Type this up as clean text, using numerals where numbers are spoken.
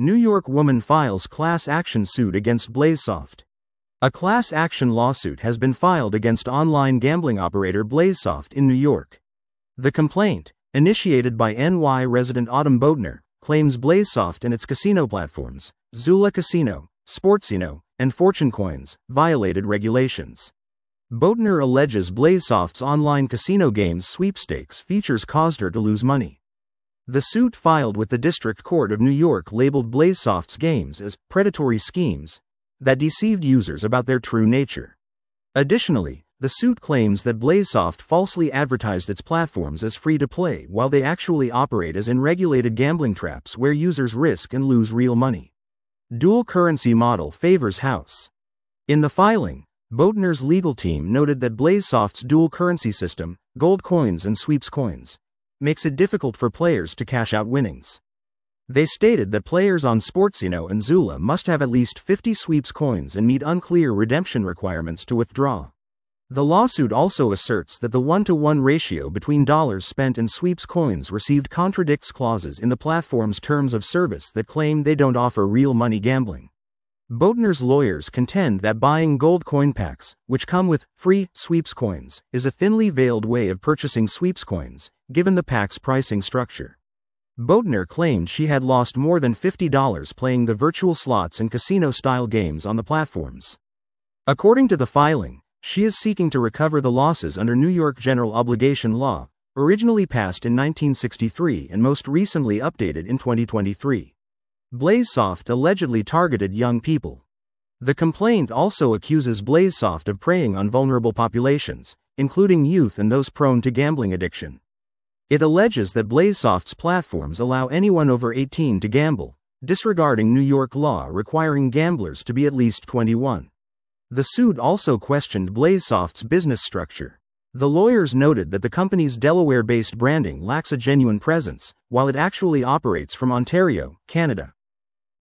New York woman files class action suit against Blazesoft. A class action lawsuit has been filed against online gambling operator Blazesoft in New York. The complaint, initiated by NY resident Autumn Boatner, claims Blazesoft and its casino platforms, Zula Casino, Sportsino, and Fortune Coins, violated regulations. Boatner alleges Blazesoft's online casino games sweepstakes features caused her to lose money. The suit filed with the District Court of New York labeled Blazesoft's games as predatory schemes that deceived users about their true nature. Additionally, the suit claims that Blazesoft falsely advertised its platforms as free to play while they actually operate as unregulated gambling traps where users risk and lose real money. Dual currency model favors house. In the filing, Boatner's legal team noted that Blazesoft's dual currency system, gold coins and sweeps coins, makes it difficult for players to cash out winnings. They stated that players on Sportsino and Zula must have at least 50 sweeps coins and meet unclear redemption requirements to withdraw. The lawsuit also asserts that the 1-to-1 ratio between dollars spent and sweeps coins received contradicts clauses in the platform's terms of service that claim they don't offer real money gambling. Boatner's lawyers contend that buying gold coin packs, which come with free sweeps coins, is a thinly veiled way of purchasing sweeps coins, given the pack's pricing structure. Boatner claimed she had lost more than $50 playing the virtual slots and casino-style games on the platforms. According to the filing, she is seeking to recover the losses under New York General Obligation Law, originally passed in 1963 and most recently updated in 2023. Blazesoft allegedly targeted young people. The complaint also accuses Blazesoft of preying on vulnerable populations, including youth and those prone to gambling addiction. It alleges that Blazesoft's platforms allow anyone over 18 to gamble, disregarding New York law requiring gamblers to be at least 21. The suit also questioned Blazesoft's business structure. The lawyers noted that the company's Delaware-based branding lacks a genuine presence, while it actually operates from Ontario, Canada.